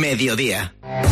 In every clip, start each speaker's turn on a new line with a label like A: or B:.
A: mediodía.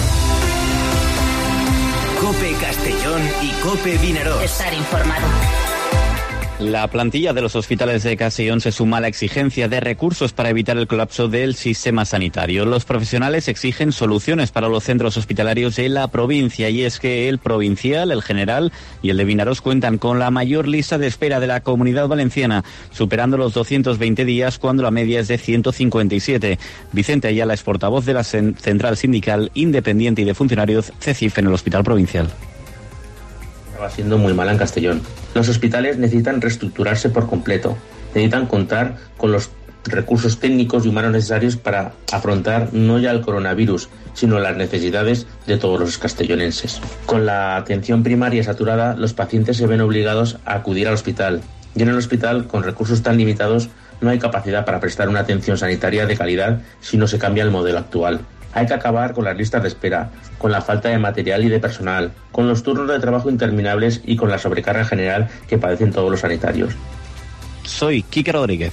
A: COPE Castellón y COPE Vinaròs.
B: Estar informado.
C: La plantilla de los hospitales de Castellón se suma a la exigencia de recursos para evitar el colapso del sistema sanitario. Los profesionales exigen soluciones para los centros hospitalarios de la provincia, y es que el provincial, el general y el de Vinaròs cuentan con la mayor lista de espera de la Comunidad Valenciana, superando los 220 días cuando la media es de 157. Vicente Ayala es portavoz de la Central Sindical Independiente y de Funcionarios CECIF en el Hospital Provincial.
D: Va siendo muy mala en Castellón. Los hospitales necesitan reestructurarse por completo. Necesitan contar con los recursos técnicos y humanos necesarios para afrontar no ya el coronavirus, sino las necesidades de todos los castellonenses. Con la atención primaria saturada, los pacientes se ven obligados a acudir al hospital. Y en el hospital, con recursos tan limitados, no hay capacidad para prestar una atención sanitaria de calidad si no se cambia el modelo actual. Hay que acabar con las listas de espera, con la falta de material y de personal, con los turnos de trabajo interminables y con la sobrecarga general que padecen todos los sanitarios.
C: Soy Quique Rodríguez.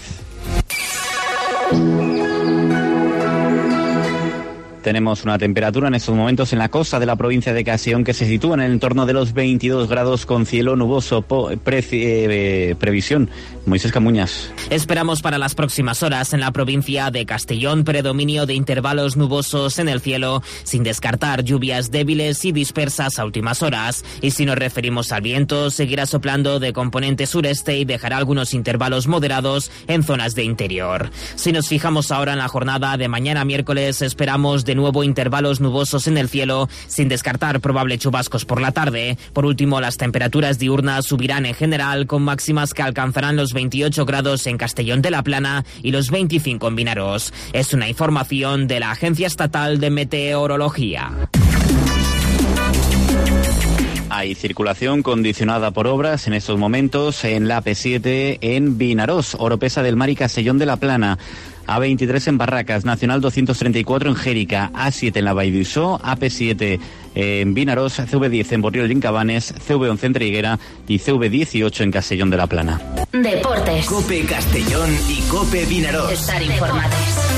C: Tenemos una temperatura en estos momentos en la costa de la provincia de Castellón que se sitúa en el entorno de los 22 grados con cielo nuboso. Previsión. Moisés Camuñas.
E: Esperamos para las próximas horas en la provincia de Castellón predominio de intervalos nubosos en el cielo, sin descartar lluvias débiles y dispersas a últimas horas. Y si nos referimos al viento, seguirá soplando de componente sureste y dejará algunos intervalos moderados en zonas de interior. Si nos fijamos ahora en la jornada de mañana miércoles, esperamos de nuevo intervalos nubosos en el cielo, sin descartar probables chubascos por la tarde. Por último, las temperaturas diurnas subirán en general, con máximas que alcanzarán los 28 grados en Castellón de la Plana y los 25 en Vinaròs. Es una información de la Agencia Estatal de Meteorología.
C: Hay circulación condicionada por obras en estos momentos en la AP7 en Vinaròs, Oropesa del Mar y Castellón de la Plana. A23 en Barracas, Nacional 234 en Jérica, A7 en la Vall d'Uixó, AP7 en Vinaròs, CV10 en Borriol y en Cabanes, CV11 en Triguera y CV18 en Castellón de la Plana.
B: Deportes.
A: COPE Castellón y COPE Vinaròs.
B: Estar informados.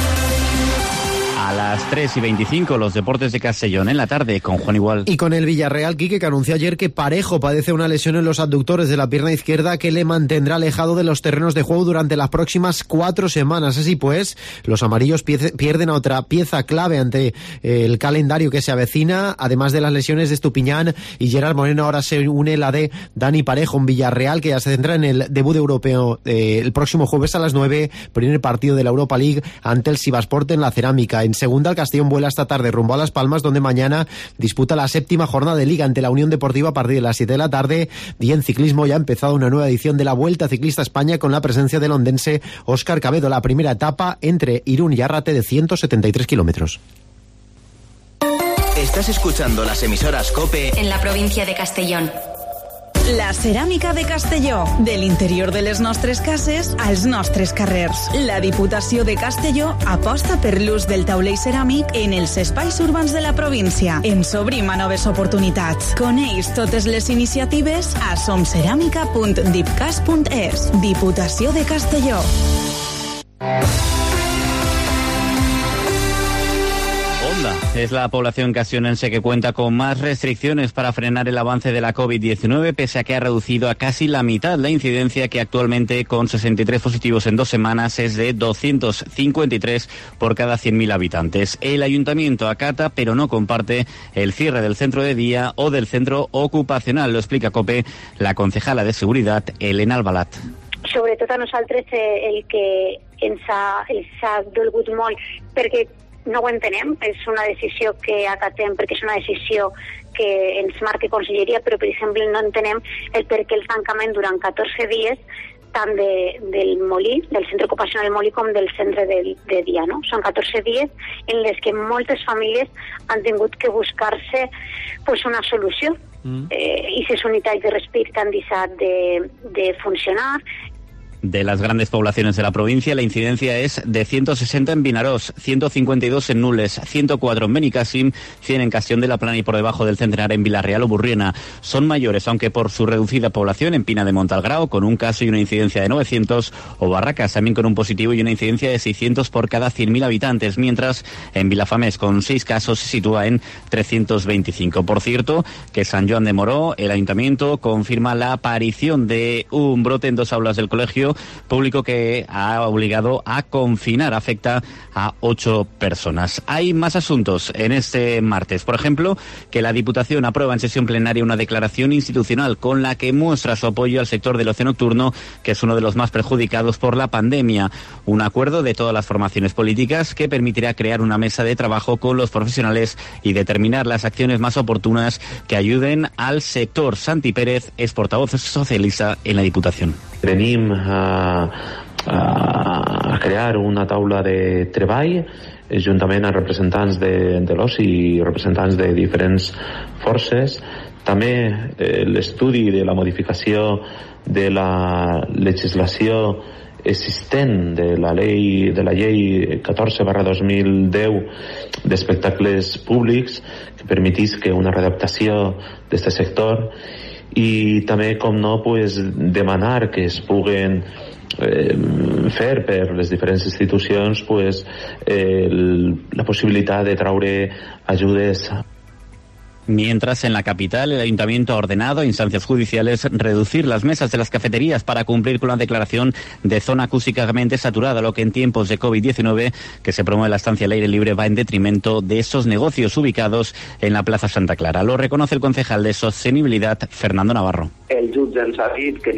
C: A las 3:25, los deportes de Castellón en la tarde con Juan Igual.
F: Y con el Villarreal, Quique, que anunció ayer que Parejo padece una lesión en los abductores de la pierna izquierda que le mantendrá alejado de los terrenos de juego durante las próximas 4 semanas. Así pues, los amarillos pierden a otra pieza clave ante el calendario que se avecina. Además de las lesiones de Estupiñán y Gerard Moreno, ahora se une la de Dani Parejo, un Villarreal que ya se centra en el debut europeo el próximo jueves a las 9, primer partido de la Europa League ante el Sivaspor en la Cerámica. En segunda, el Castellón vuela esta tarde rumbo a Las Palmas, donde mañana disputa la 7ª jornada de Liga ante la Unión Deportiva a partir de las 7 de la tarde. Y en ciclismo ya ha empezado una nueva edición de la Vuelta Ciclista España con la presencia del ondense Óscar Cabedo, la primera etapa entre Irún y Arrate de 173 kilómetros.
A: Estás escuchando las emisoras COPE
B: en la provincia de Castellón.
G: La ceràmica de Castelló, de l'interior de les nostres cases als nostres carrers. La Diputació de Castelló aposta per l'ús del taulell ceràmic en els espais urbans de la província. Ens obrim a noves oportunitats. Coneix totes les iniciatives a somceràmica.dipcas.es. Diputació de Castelló.
C: Es la población castellonense que cuenta con más restricciones para frenar el avance de la COVID-19, pese a que ha reducido a casi la mitad la incidencia, que actualmente, con 63 positivos en 2 semanas, es de 253 por cada 100.000 habitantes. El ayuntamiento acata, pero no comparte, el cierre del centro de día o del centro ocupacional. Lo explica COPE la concejala de Seguridad, Elena Albalat.
H: Sobretot a nosaltres el que ens ha dolgut molt, perquè no ho entenem, és una decisió que acatem perquè és una decisió que ens marca Conselleria, però per exemple no entenem el per què el tancament durant 14 dies tant del Molí, del centre ocupacional del Molí, com del centre de dia, no? Són 14 dies en les que moltes famílies han tingut que buscar-se pues, una solució. I les unitats de respir que han deixat de funcionar.
C: De las grandes poblaciones de la provincia, la incidencia es de 160 en Vinaròs, 152 en Nules, 104 en Benicàssim, 100 en Castellón de la Plana y por debajo del centenar en Villarreal o Burriana. Son mayores, aunque por su reducida población, en Pina de Montalgrao, con un caso y una incidencia de 900, o Barracas, también con un positivo y una incidencia de 600 por cada 100.000 habitantes, mientras en Vilafamés, con 6 casos, se sitúa en 325. Por cierto, que San Joan de Moró, el ayuntamiento confirma la aparición de un brote en 2 aulas del colegio público que ha obligado a confinar, afecta a 8 personas. Hay más asuntos en este martes. Por ejemplo, que la Diputación aprueba en sesión plenaria una declaración institucional con la que muestra su apoyo al sector del ocio nocturno, que es uno de los más perjudicados por la pandemia. Un acuerdo de todas las formaciones políticas que permitirá crear una mesa de trabajo con los profesionales y determinar las acciones más oportunas que ayuden al sector. Santi Pérez es portavoz socialista en la Diputación.
I: Venim a crear una taula de treball juntament amb representants de l'oci i representants de diferents forces. També l'estudi de la modificació de la legislació existent de la llei 14/2010 d'espectacles públics que permetisca una readaptació d'aquest sector. I també, com no, pues, demanar que es puguen fer per les diferents institucions pues, la possibilitat de traure ajudes.
C: Mientras en la capital el ayuntamiento ha ordenado a instancias judiciales reducir las mesas de las cafeterías para cumplir con la declaración de zona acústicamente saturada, lo que en tiempos de COVID-19 que se promueve la estancia al aire libre va en detrimento de esos negocios ubicados en la Plaza Santa Clara. Lo reconoce el concejal de Sostenibilidad, Fernando Navarro.
J: El jutge ens ha dit que n'hi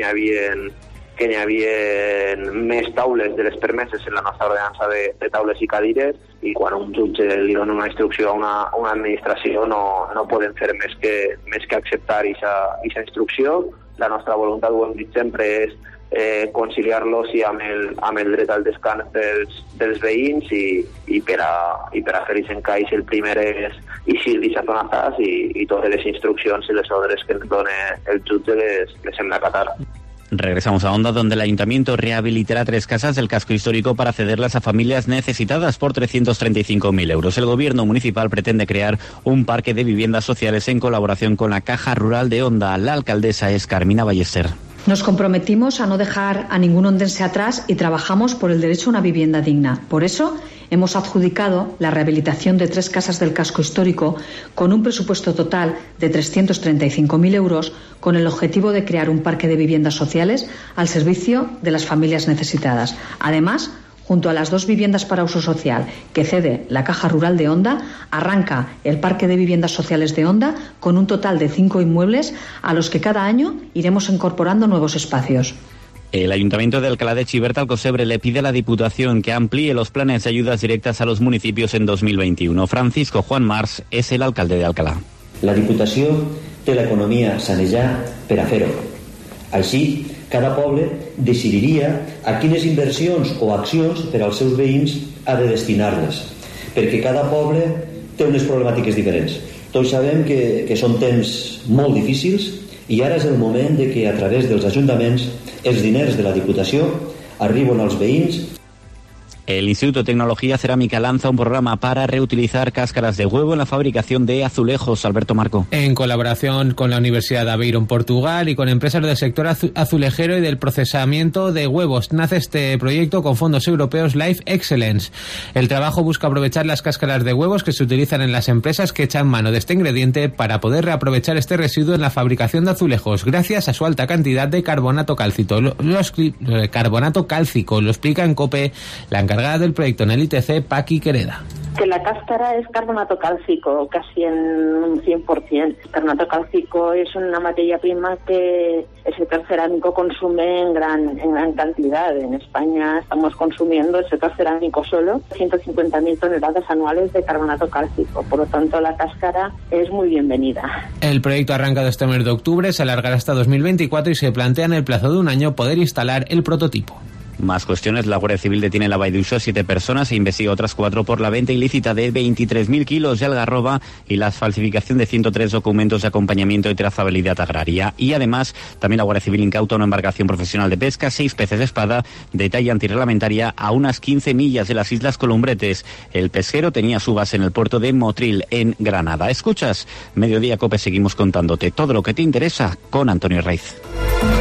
J: havia més taules de les permeses en la nostra ordenança de taules i cadires, i quan un jutge li dona una instrucció a una administració no poden fer més que acceptar aquesta instrucció. La nostra voluntat, ho hem dit sempre, és conciliar-los amb el dret al descans dels veïns i per a fer-hi encaix el primer és eixir d'aquesta zona ZAS i totes les instruccions i les ordres que ens dona el jutge les hem d'acatar.
C: Regresamos a Onda, donde el ayuntamiento rehabilitará 3 casas del casco histórico para cederlas a familias necesitadas por 335.000 euros. El gobierno municipal pretende crear un parque de viviendas sociales en colaboración con la Caja Rural de Onda. La alcaldesa es Carmina Ballester.
K: Nos comprometimos a no dejar a ningún ondense atrás y trabajamos por el derecho a una vivienda digna. Por eso hemos adjudicado la rehabilitación de 3 casas del casco histórico con un presupuesto total de 335.000 euros, con el objetivo de crear un parque de viviendas sociales al servicio de las familias necesitadas. Además, junto a las 2 viviendas para uso social que cede la Caja Rural de Onda, arranca el Parque de Viviendas Sociales de Onda con un total de 5 inmuebles a los que cada año iremos incorporando nuevos espacios.
C: El Ayuntamiento de Alcalá de Chiverta Alcocebre le pide a la Diputación que amplíe los planes de ayudas directas a los municipios en 2021. Francisco Juan Mars es el alcalde de Alcalá.
L: La Diputació té l'economia sanejar per a fer-ho. Així, cada poble decidiria a quines inversions o accions per als seus veïns ha de destinar-les, perquè cada poble té unes problemàtiques diferents. Tots sabem que són temps molt difícils i ara és el moment de que a través dels ajuntaments els diners de la Diputació arriben als veïns.
C: El Instituto de Tecnología Cerámica lanza un programa para reutilizar cáscaras de huevo en la fabricación de azulejos. Alberto Marco.
M: En colaboración con la Universidad de Aveiro en Portugal y con empresas del sector azulejero y del procesamiento de huevos, nace este proyecto con fondos europeos Life Excellence. El trabajo busca aprovechar las cáscaras de huevos que se utilizan en las empresas que echan mano de este ingrediente para poder reaprovechar este residuo en la fabricación de azulejos, gracias a su alta cantidad de carbonato cálcico. Lo explica en COPE la encargada del proyecto en el ITC, Paqui Quereda.
N: Que la cáscara es carbonato cálcico, casi en un 100%. Carbonato cálcico es una materia prima que el sector cerámico consume en gran cantidad. En España estamos consumiendo el sector cerámico solo 150.000 toneladas anuales de carbonato cálcico. Por lo tanto, la cáscara es muy bienvenida.
M: El proyecto ha arrancado este mes de octubre, se alargará hasta 2024 y se plantea en el plazo de un año poder instalar el prototipo.
C: Más cuestiones. La Guardia Civil detiene en la Vall a 7 personas e investiga otras 4 por la venta ilícita de 23.000 kilos de algarroba y la falsificación de 103 documentos de acompañamiento y trazabilidad agraria. Y además, también la Guardia Civil incauta una embarcación profesional de pesca, 6 peces de espada de talla antirreglamentaria a unas 15 millas de las Islas Columbretes. El pesquero tenía su base en el puerto de Motril, en Granada. Escuchas Mediodía Cope, seguimos contándote todo lo que te interesa con Antonio Raiz.